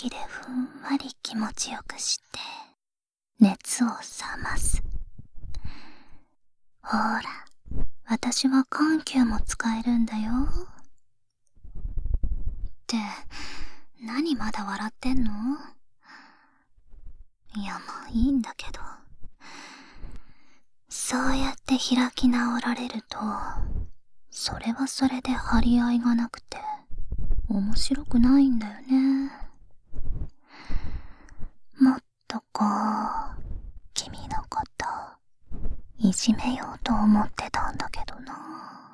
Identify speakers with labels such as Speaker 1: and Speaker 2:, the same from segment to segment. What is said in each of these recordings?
Speaker 1: 気でふんわり気持ちよくして、熱を冷ます。ほら、私は緩急も使えるんだよ。って、何まだ笑ってんの？いや、まあいいんだけど。そうやって開き直られると、それはそれで張り合いがなくて、面白くないんだよね。もっと君のこと、いじめようと思ってたんだけどな。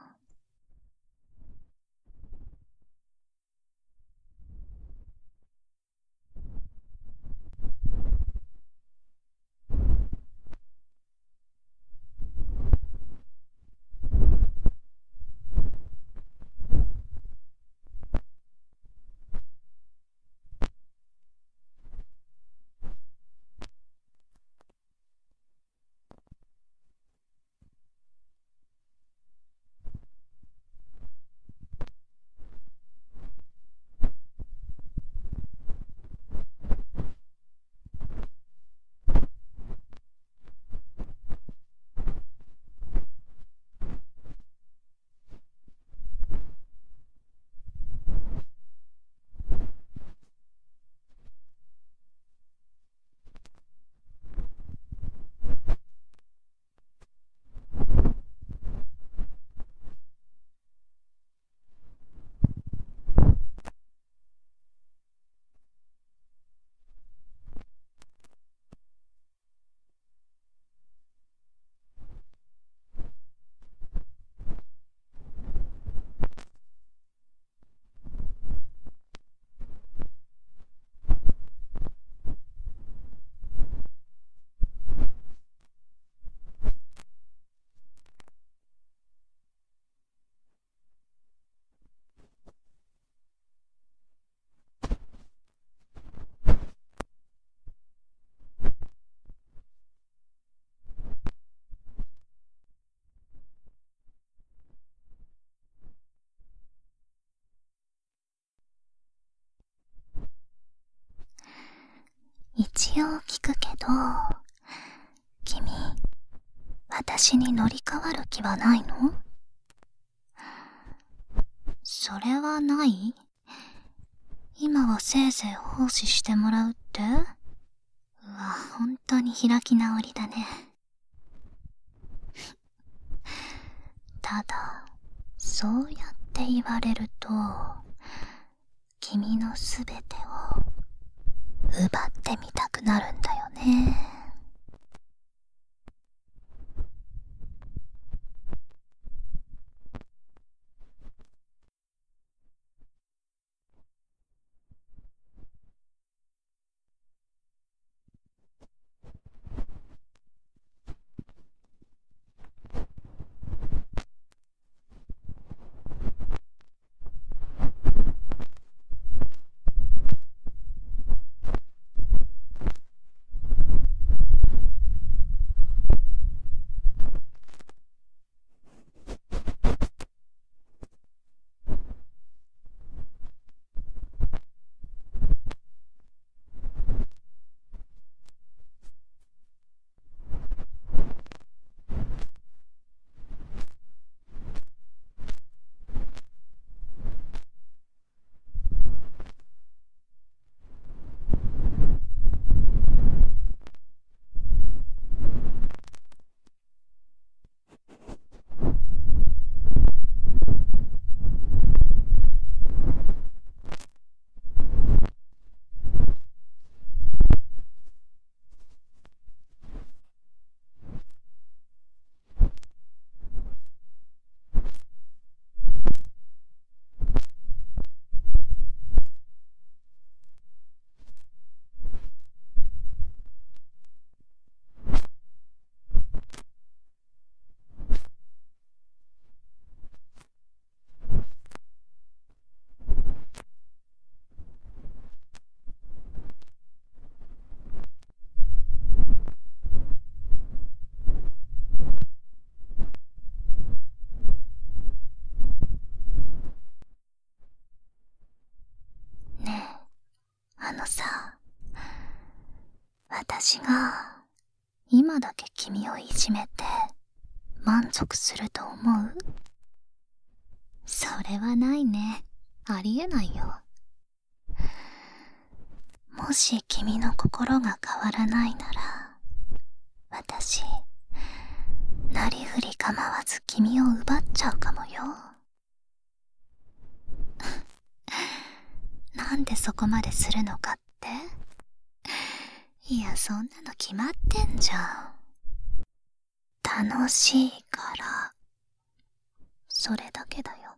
Speaker 1: 一応聞くけど、君、私に乗り換わる気はないの？それはない？今はせいぜい奉仕してもらうって？うわ、本当に開き直りだね。ただ、そうやって言われると、君のすべてを奪ってみたくなるんだよね。 私が今だけ君をいじめて満足すると思う？それはないね。ありえないよ。もし君の心が変わらないなら、私、なりふり構わず君を奪っちゃうかもよ。なんでそこまでするのかって？いや、そんなの決まってんじゃん。楽しいから。それだけだよ。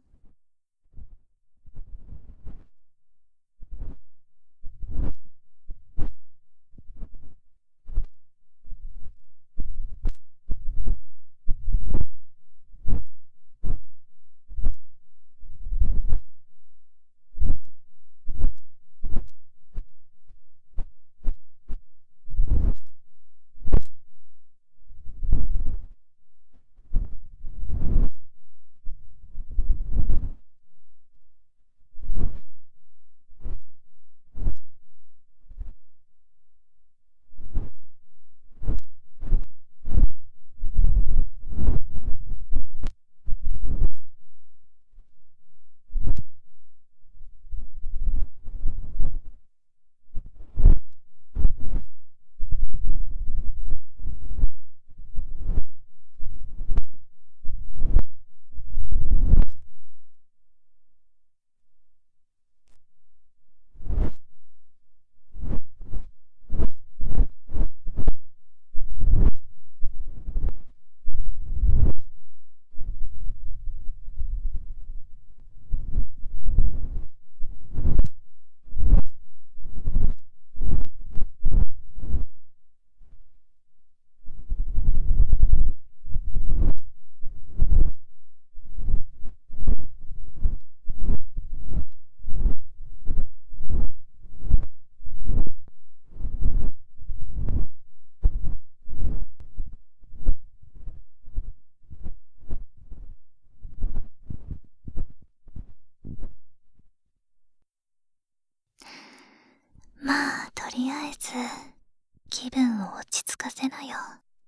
Speaker 1: まあ、とりあえず、気分を落ち着かせなよ。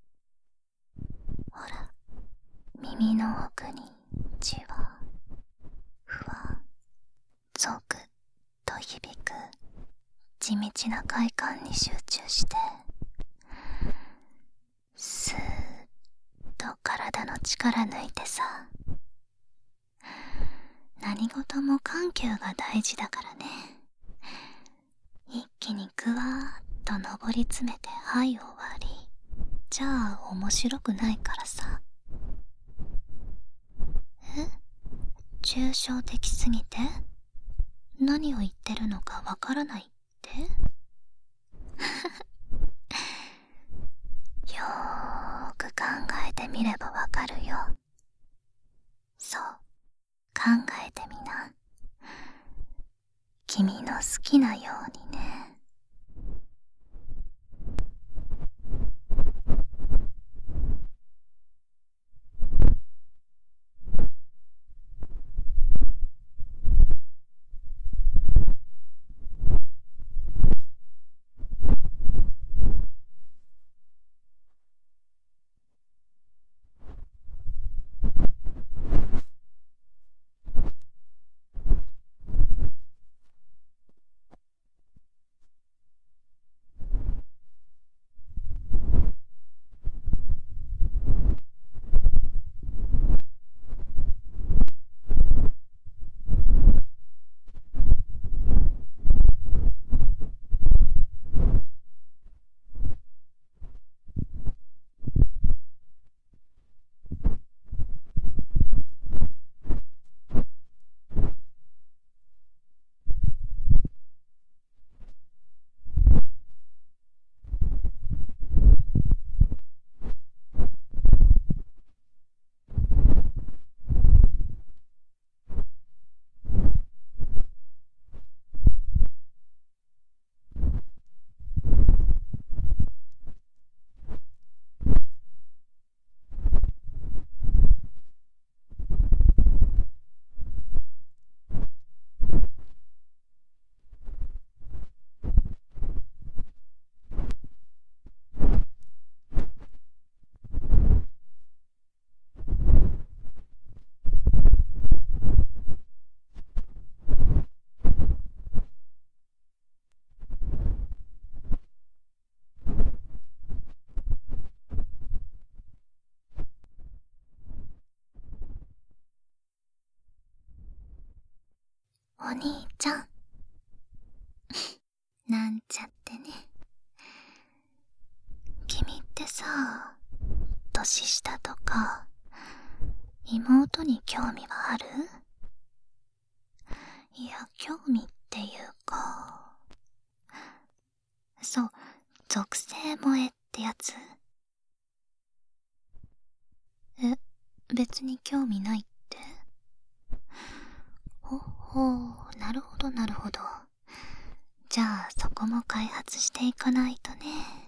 Speaker 1: ほら、耳の奥にじわ、ふわ、ゾクッと響く地道な快感に集中して、スーッと体の力抜いてさ。何事も緩急が大事だからね。一気にぐわーっと上り詰めてはい終わりじゃあ面白くないからさ。え？抽象的すぎて何を言ってるのかわからないって？よーく考えてみればわかるよ。そう、考えてみな。君の好きなようにね。 お兄ちゃんなんちゃってね。君ってさ、年下とか妹に興味はある？いや、興味っていうか、そう、属性萌えってやつ？え、別に興味ないって？ほほう、なるほどなるほど。じゃあそこも開発していかないとね。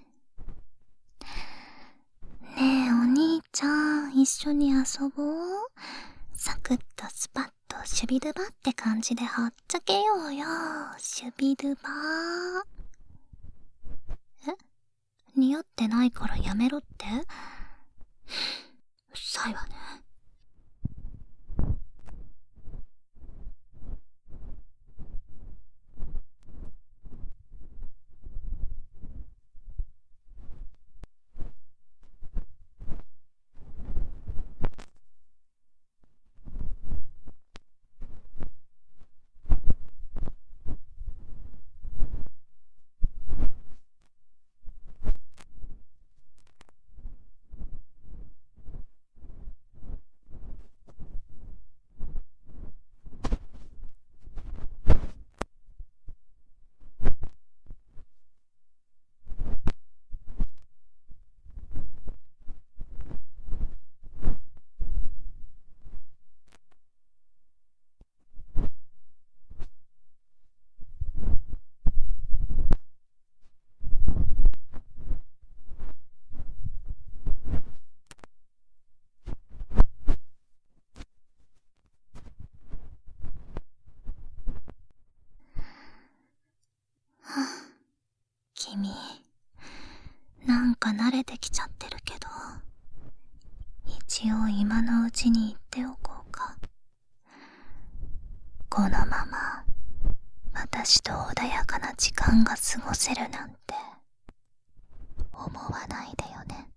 Speaker 1: ねえお兄ちゃん、一緒に遊ぼう。サクッとスパッとシュビルバって感じではっちゃけようよ。シュビルバー。え、似合ってないからやめろって？うっさいわね。君、なんか慣れてきちゃってるけど、一応今のうちに言っておこうか。このまま私と穏やかな時間が過ごせるなんて思わないでよね。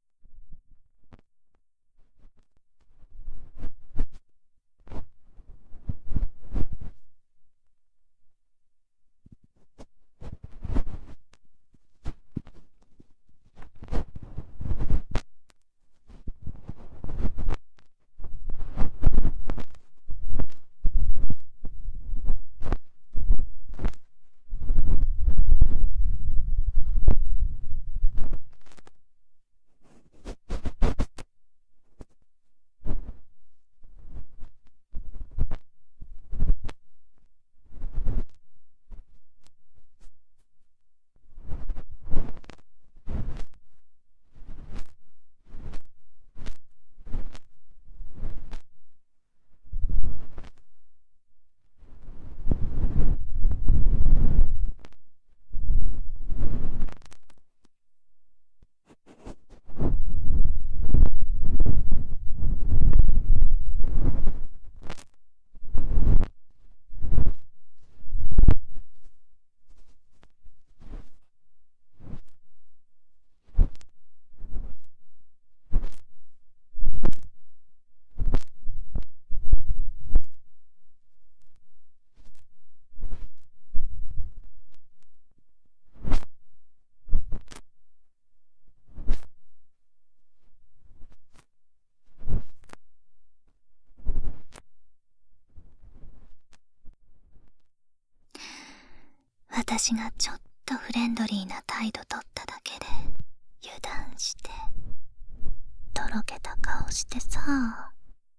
Speaker 1: 私がちょっとフレンドリーな態度取っただけで油断してとろけた顔してさ。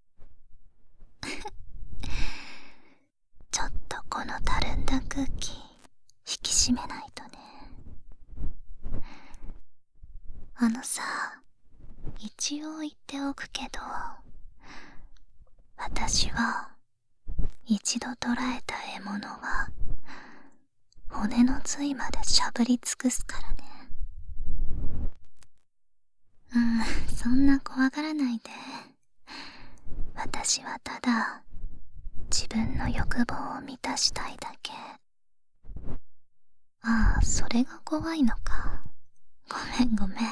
Speaker 1: ちょっとこのたるんだ空気引き締めないとね。あのさ、一応言っておくけど、私は一度捕らえた獲物は骨の髄までしゃぶり尽くすからね。そんな怖がらないで。私はただ自分の欲望を満たしたいだけ。ああ、それが怖いのか。ごめんごめん。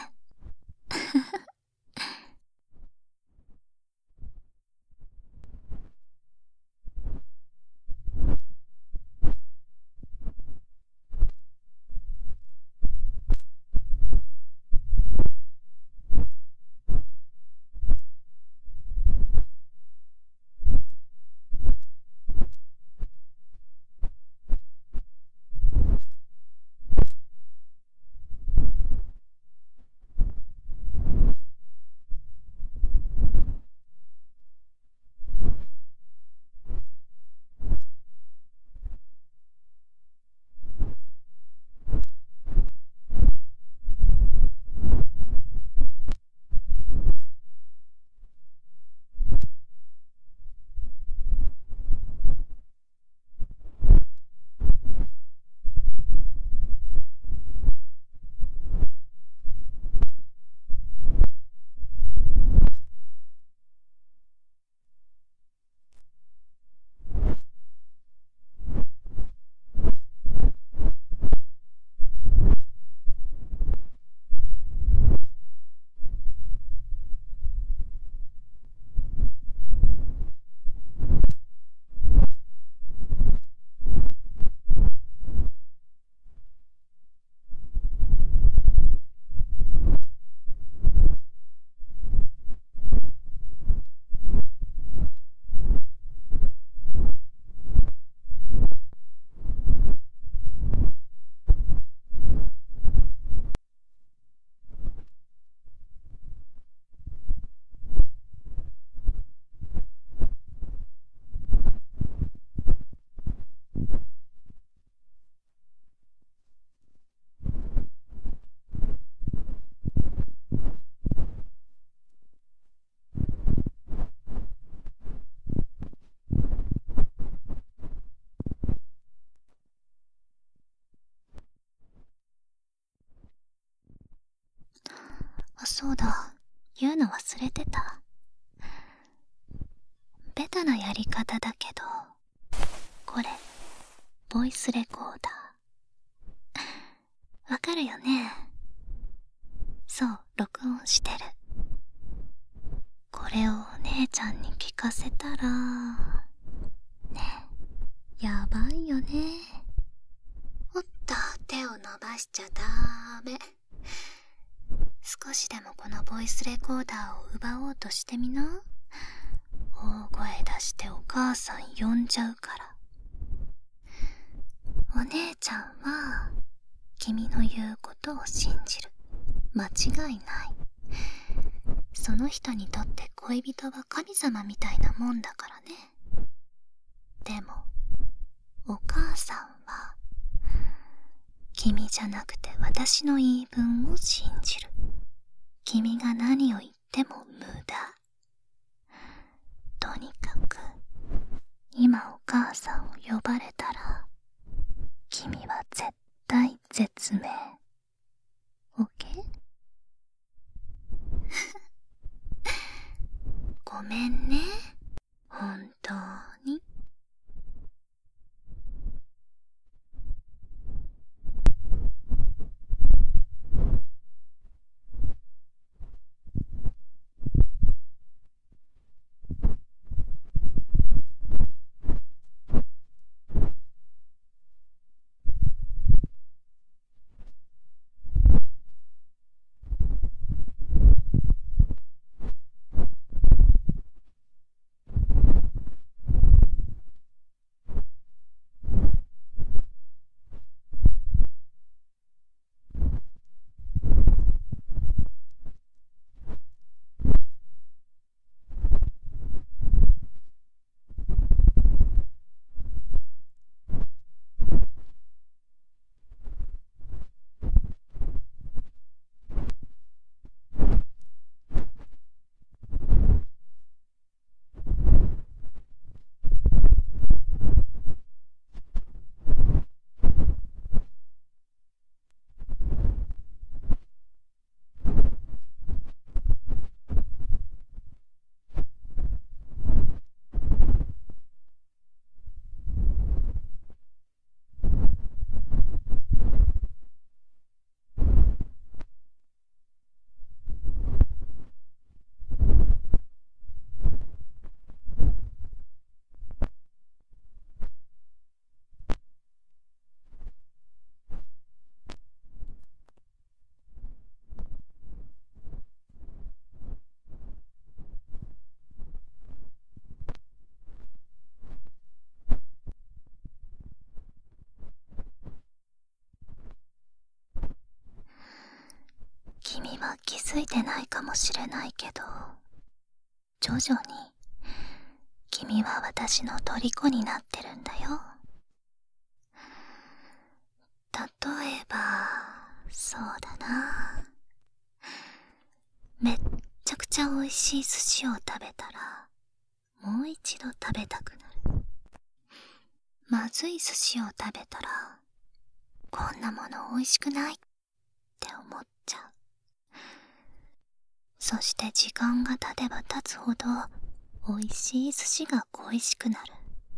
Speaker 1: 言うの忘れてた。ベタなやり方だけど、これボイスレコーダー。わかるよね？そう、録音してる。これをお姉ちゃんに聞かせたらね、やばいよね。おっと、手を伸ばしちゃダメ。少しでもこのボイスレコーダーを奪おうとしてみな。大声出してお母さん呼んじゃうから。お姉ちゃんは君の言うことを信じる。間違いない。その人にとって恋人は神様みたいなもんだからね。でもお母さんは君じゃなくて私の言い分を信じる。君が何を言っても無駄。とにかく今お母さんを呼ばれたら君は絶対絶命。オッケー？ごめんね、本当に。君は気づいてないかもしれないけど、徐々に君は私の虜になってるんだよ。例えば、そうだな。めっちゃくちゃ美味しい寿司を食べたら、もう一度食べたくなる。まずい寿司を食べたら、こんなもの美味しくないって思っちゃう。そして時間が経てば経つほど美味しい寿司が恋しくなる。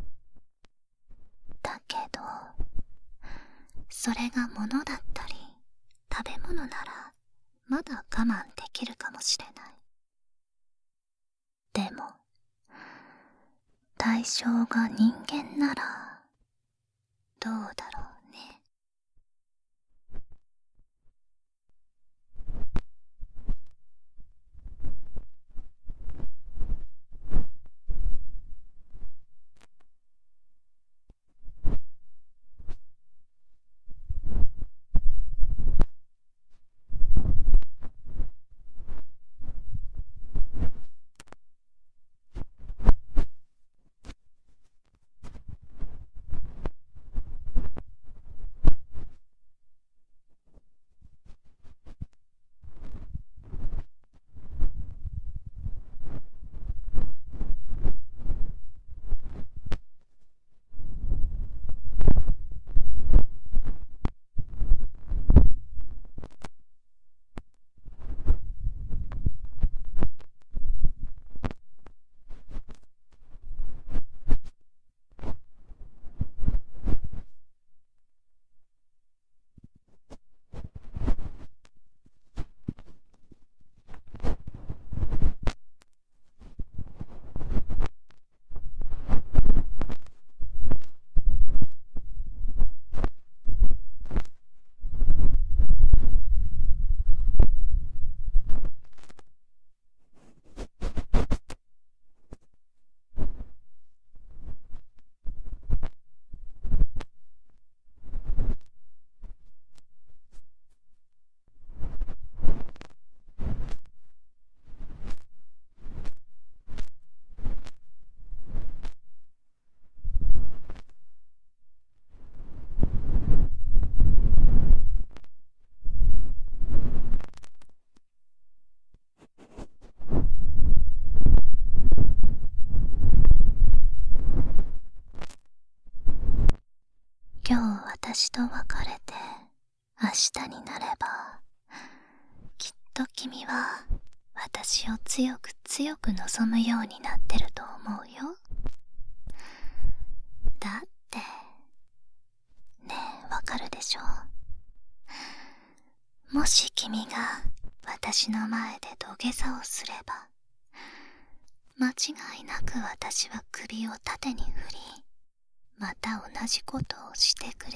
Speaker 1: だけどそれが物だったり食べ物ならまだ我慢できるかもしれない。でも対象が人間ならどうだろうね。 私と別れて明日になれば、きっと君は私を強く強く望むようになってると思うよ。だってねえ、わかるでしょ。もし君が私の前で土下座をすれば、間違いなく私は首を縦に振り、また同じことをしてくれる。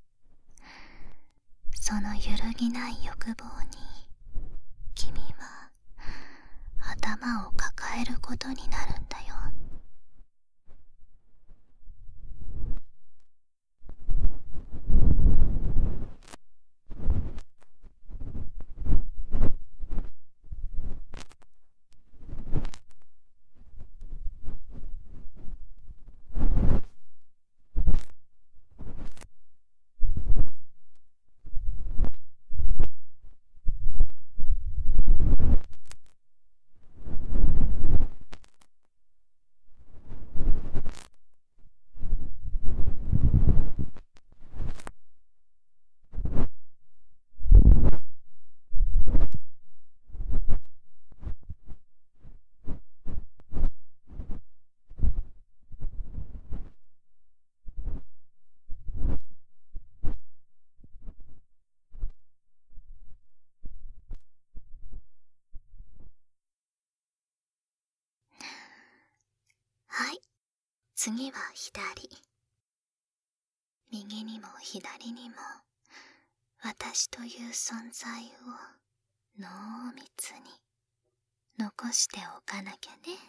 Speaker 1: その揺るぎない欲望に君は頭を抱えることになるんだよ。はい、次は左。右にも左にも私という存在を濃密に残しておかなきゃね。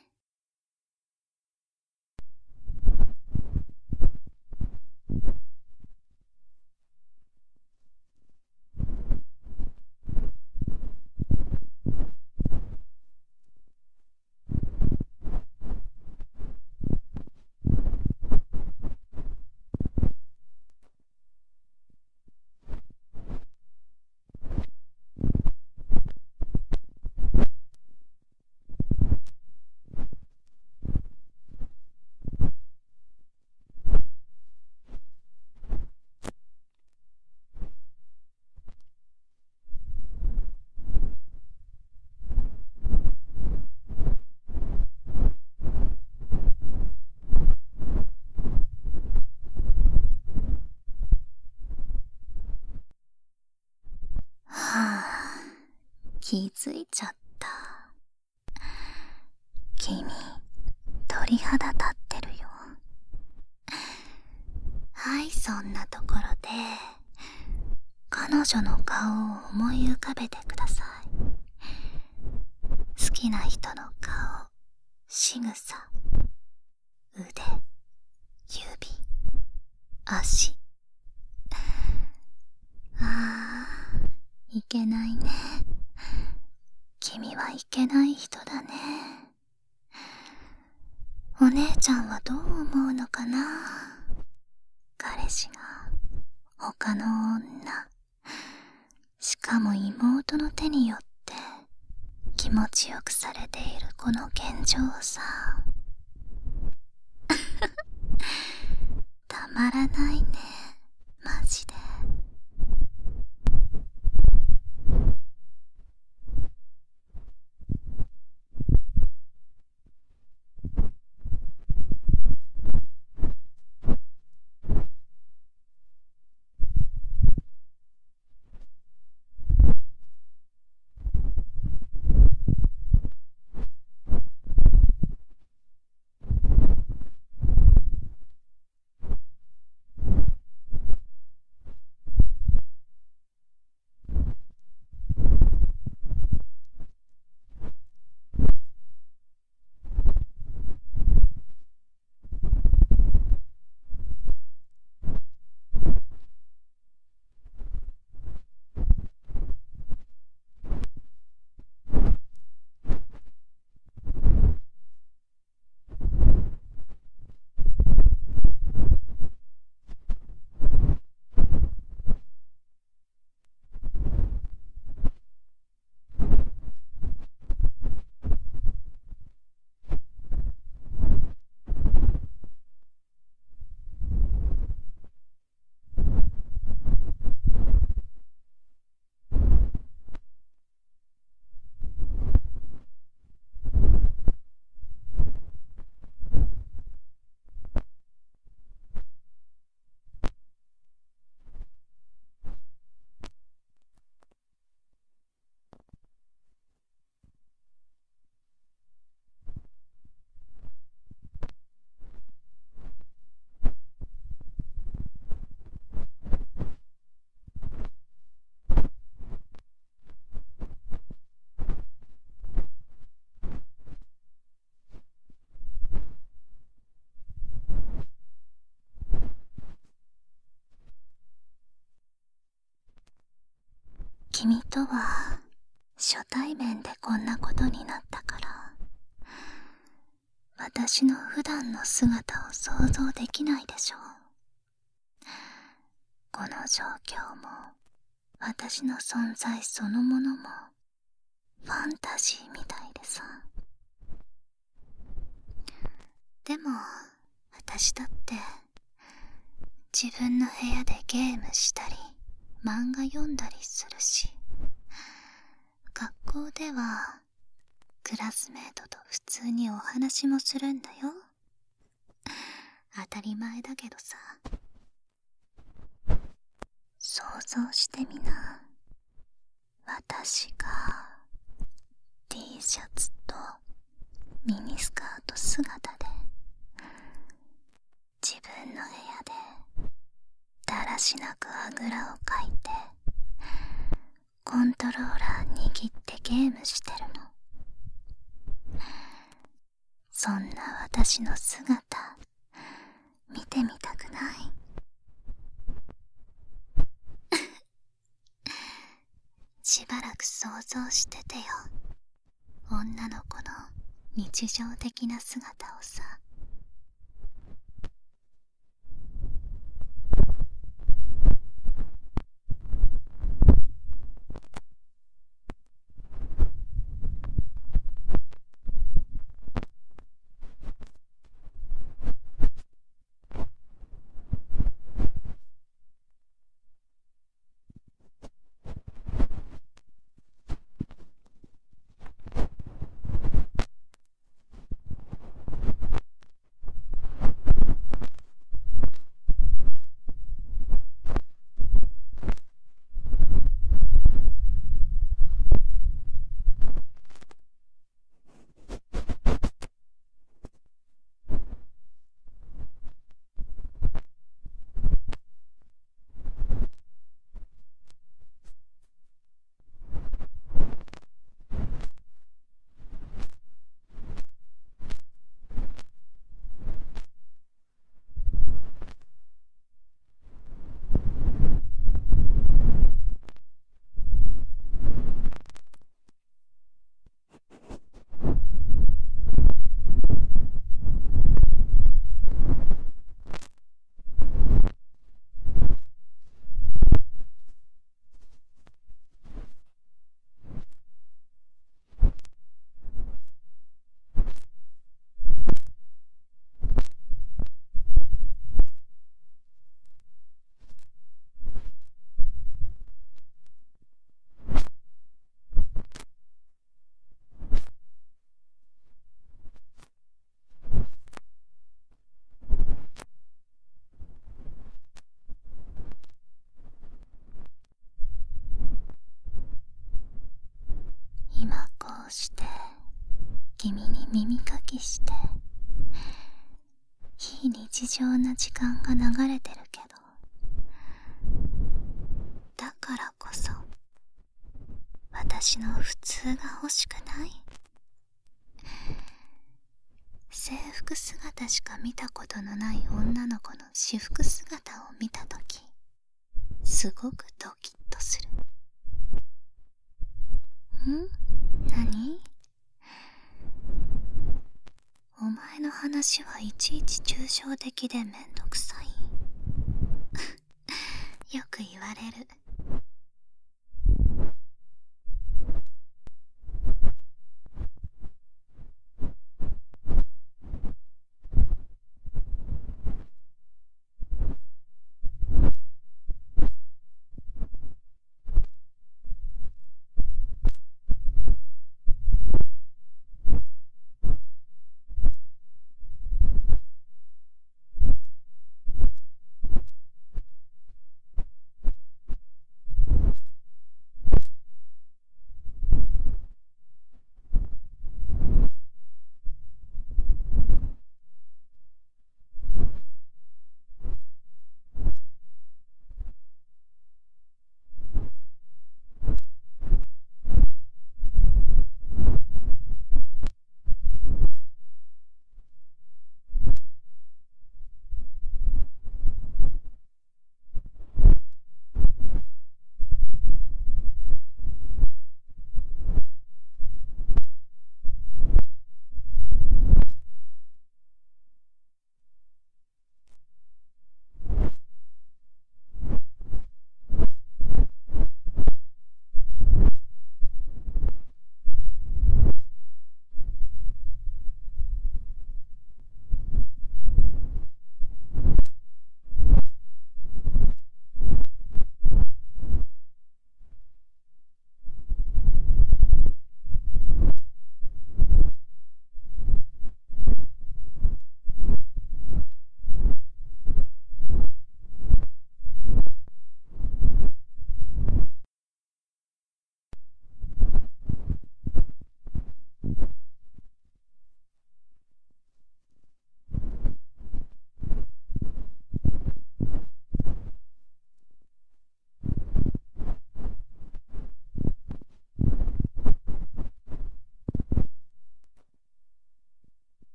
Speaker 1: はあ、気づいちゃった。君、鳥肌立ってるよ。はい、そんなところで彼女の顔を思い浮かべてください。好きな人の顔、仕草、腕、指、足。ああ、いけないね。君はいけない人だね。お姉ちゃんはどう思うのかな。彼氏が他の女、しかも妹の手によって気持ちよくされているこの現状をさたまらないね、マジで。 初対面でこんなことになったから、私の普段の姿を想像できないでしょう。この状況も私の存在そのものもファンタジーみたいでさ。でも私だって自分の部屋でゲームしたり漫画読んだりするし、学校ではクラスメートと普通にお話もするんだよ。当たり前だけどさ。想像してみな。私が T シャツとミニスカート姿で自分の部屋でだらしなくあぐらをかいてコントローラー握ってゲームしてるの。そんな私の姿見てみたくない？しばらく想像しててよ。女の子の日常的な姿をさ。今こうして君に耳かきして非日常な時間が流れてるけど、だからこそ私の普通が欲しくない？制服姿しか見たことのない女の子の私服姿を見たとき、すごくドキッとする。何？お前の話はいちいち抽象的でめんどくさい。よく言われる。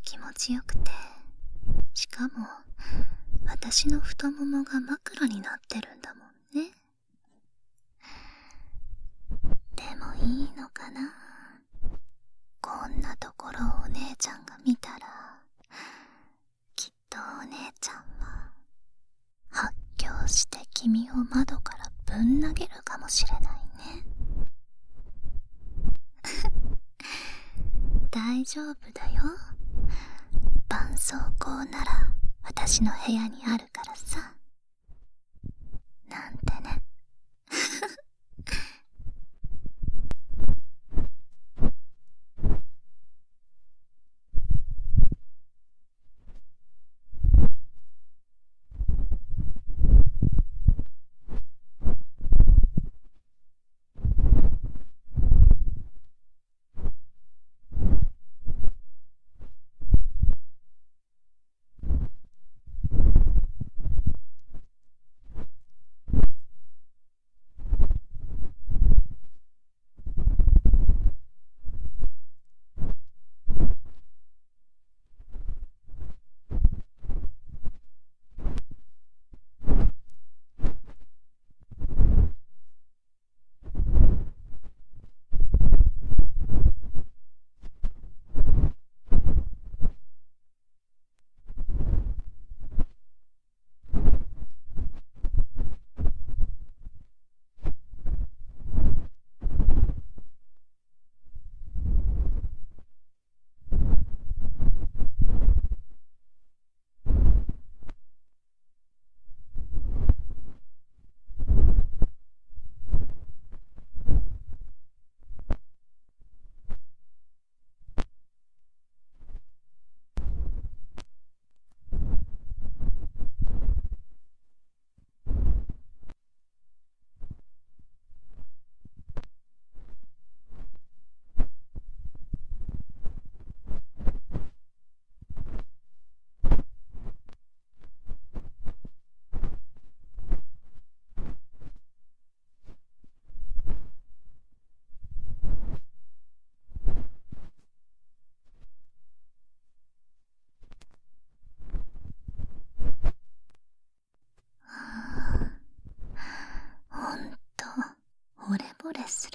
Speaker 1: 気持ちよくて、しかも私の太ももが枕になってるんだもんね。でもいいのかな。こんなところをお姉ちゃんが見たら、きっとお姉ちゃんは発狂して君を窓からぶん投げるかもしれないね。大丈夫だよ。絆創膏なら私の部屋にあるからさ。なんてね。ほんと惚れ惚れする。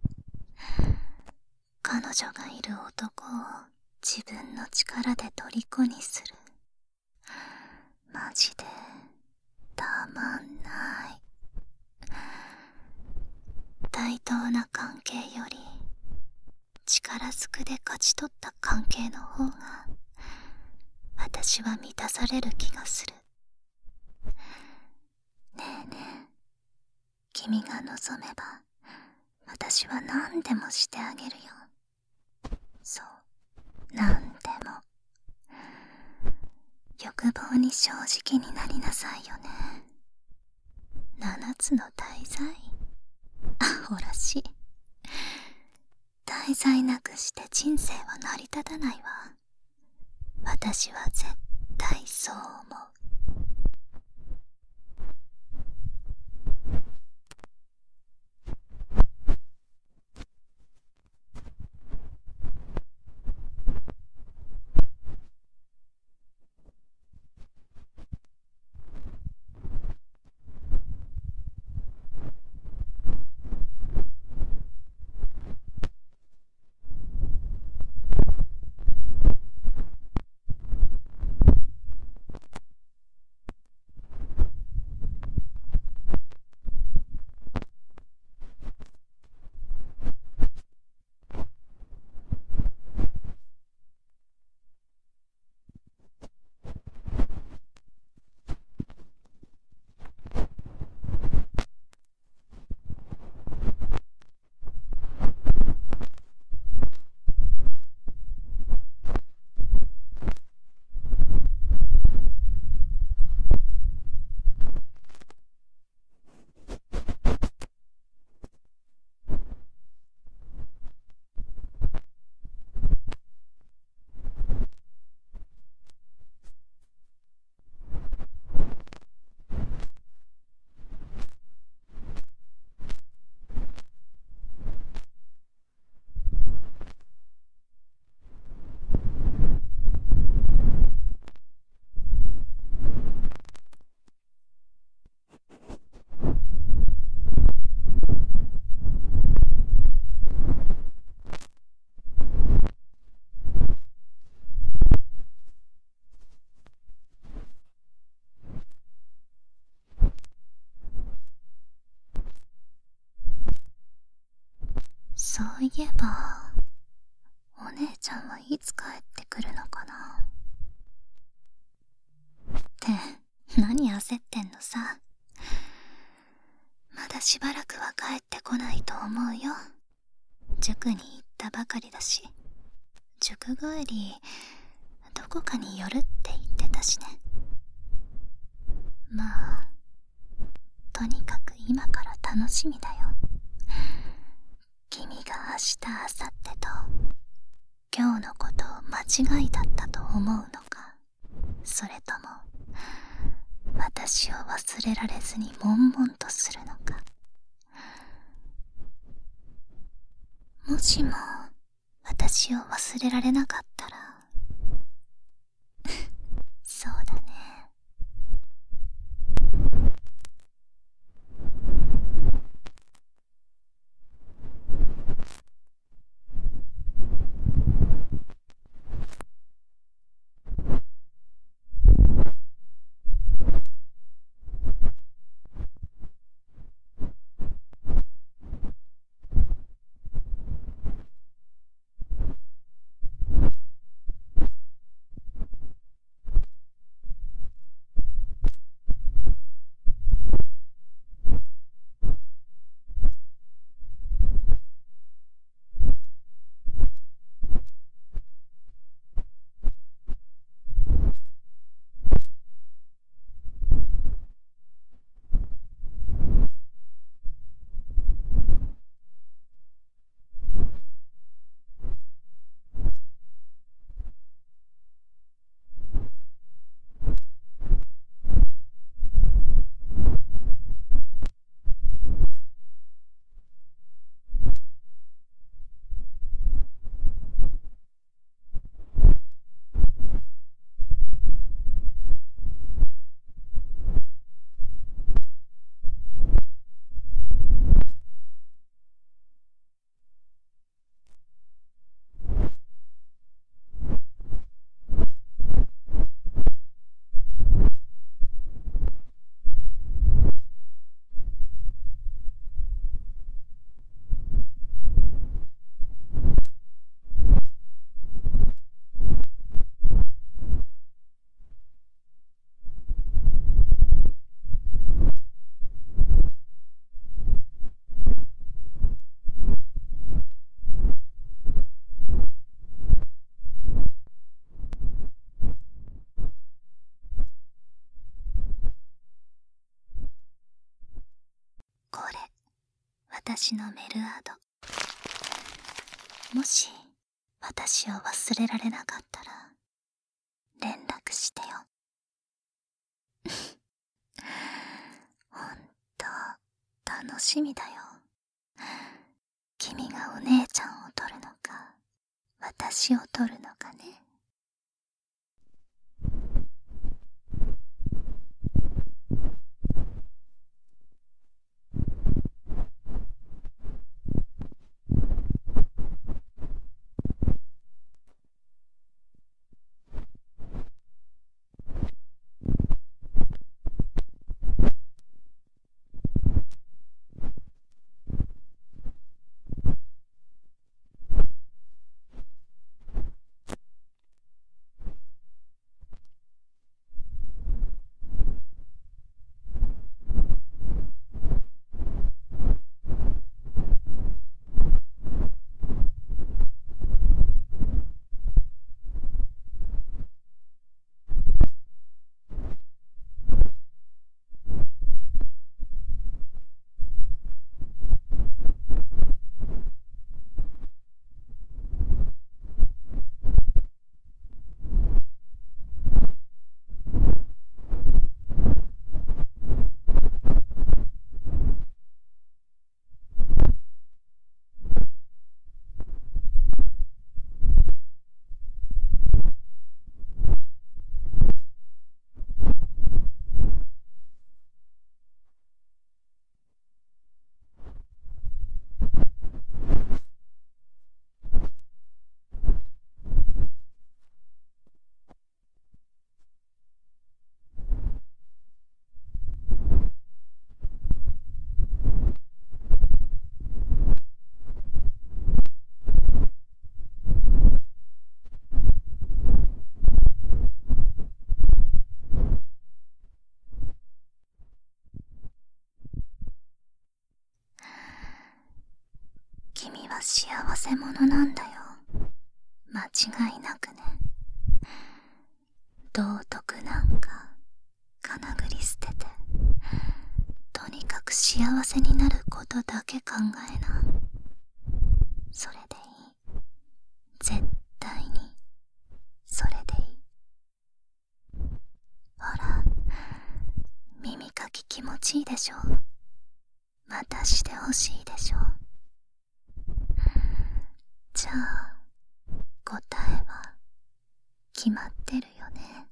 Speaker 1: 彼女がいる男を自分の力で虜にする。マジでたまんない。対等な関係より力ずくで勝ち取った関係の方が私は満たされる気がする。ねえねえ、君が望めば私は何でもしてあげるよ。そう、何でも。欲望に正直になりなさいよね。七つの大罪。アホらしい。大罪なくして人生は成り立たないわ。私は絶対そう思う。 いえば、お姉ちゃんはいつ帰ってくるのかな。って何焦ってんのさ。まだしばらくは帰ってこないと思うよ。塾に行ったばかりだし、塾帰りどこかに寄るって言ってたしね。まあとにかく今から楽しみだよ。君が明日明後日と今日のことを間違いだったと思うのか、それとも私を忘れられずに悶々とするのか。もしも私を忘れられなかったらそうだね。これ私のメルアド。もし私を忘れられなかったら連絡してよ。ほんと楽しみだよ。君がお姉ちゃんを取るのか私を取るのかね。 幸せ者なんだよ。間違いなくね。道徳なんかかなぐり捨てて、とにかく幸せになることだけ考えな。それでいい。絶対にそれでいい。ほら、耳かき気持ちいいでしょ。またしてほしいでしょ。じゃあ答えは決まってるよね。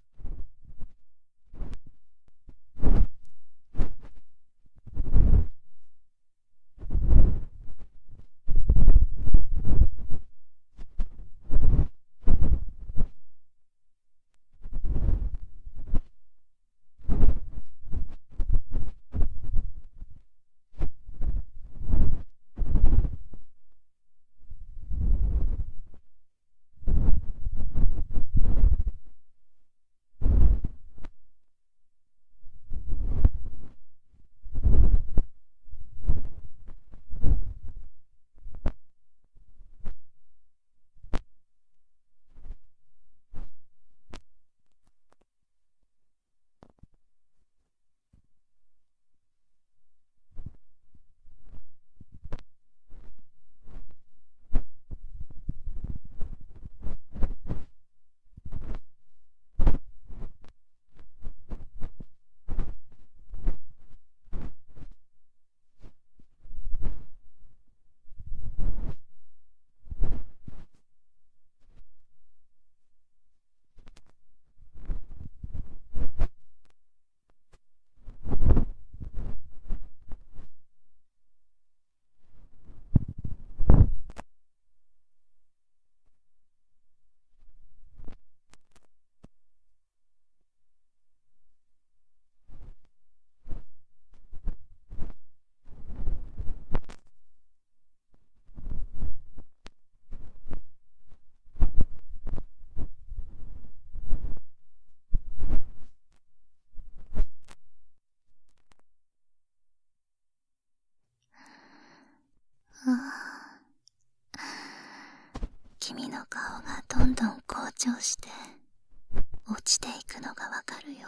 Speaker 1: 君の顔がどんどん好調して落ちていくのがわかるよ。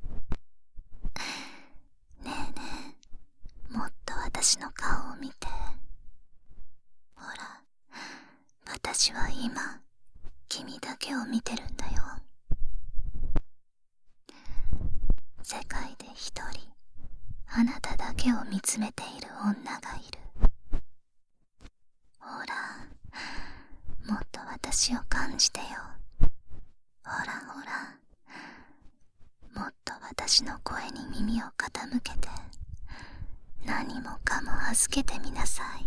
Speaker 1: ねえねえ、もっと私の顔を見て。ほら、私は今君だけを見てるんだよ。世界で一人あなただけを見つめている女がいる。ほら、もっと私を感じてよ。ほらほら、もっと私の声に耳を傾けて、何もかも預けてみなさい。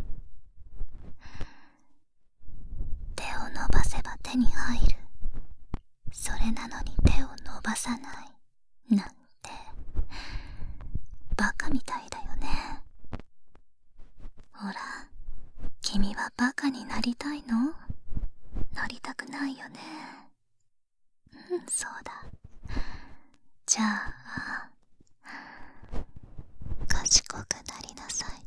Speaker 1: 手を伸ばせば手に入る。それなのに手を伸ばさないなんてバカみたいだよね。ほら、君はバカになりたいの？なりたくないよね。そうだ。じゃあ賢くなりなさい。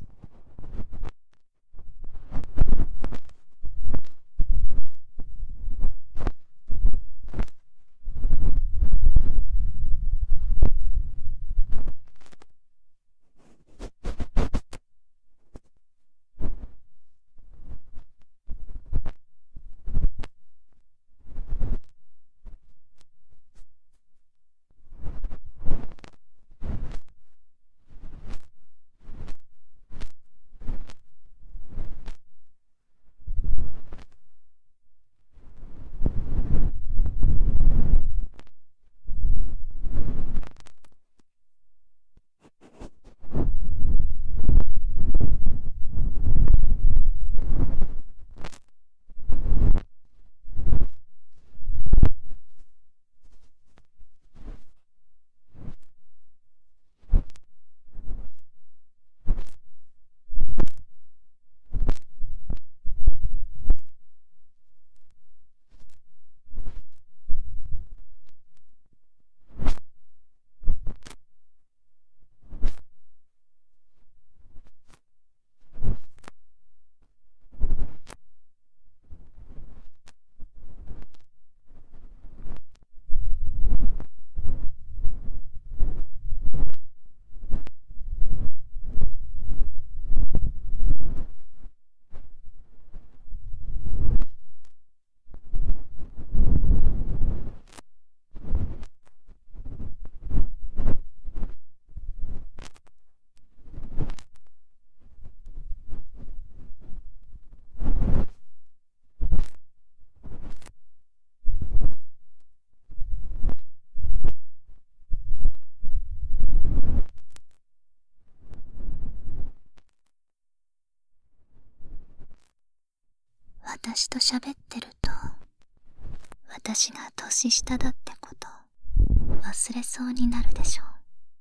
Speaker 1: 私と喋ってると、私が年下だってこと忘れそうになるでしょ。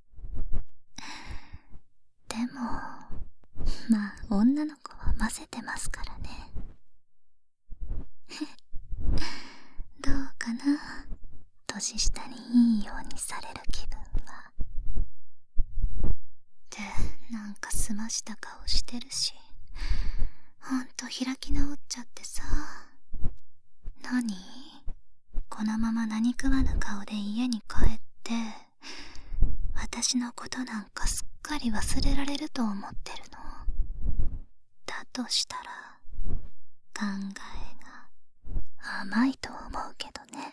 Speaker 1: でもまあ女の子は混ぜてますからね。どうかな、年下にいいようにされる気分は。で、なんか澄ました顔してるし、ほんと開き直っちゃってさ。何？このまま何食わぬ顔で家に帰って私のことなんかすっかり忘れられると思ってるの？だとしたら考えが甘いと思うけどね。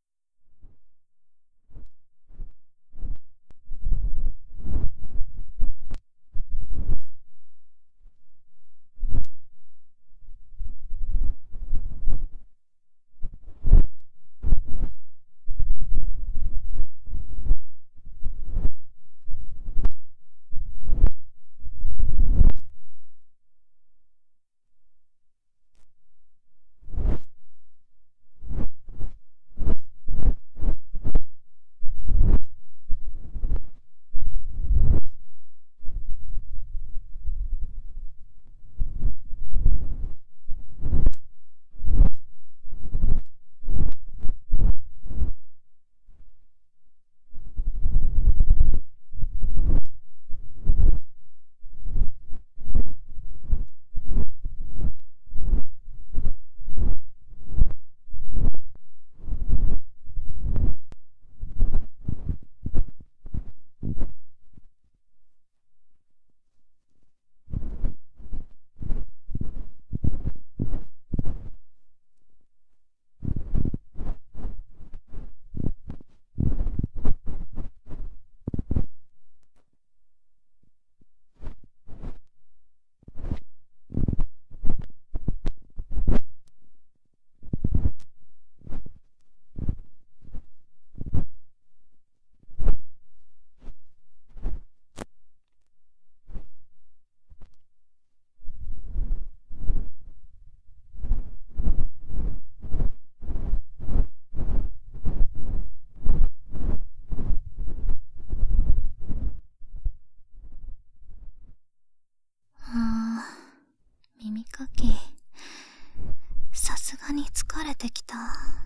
Speaker 1: 耳かきさすがに疲れてきた。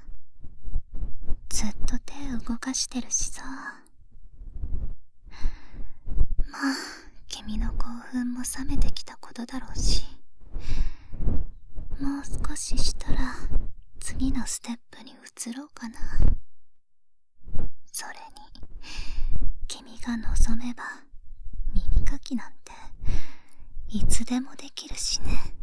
Speaker 1: ずっと手動かしてるしさ。まあ君の興奮も冷めてきたことだろうし、もう少ししたら次のステップに移ろうかな。それに君が望めば耳かきなんていつでもできるしね。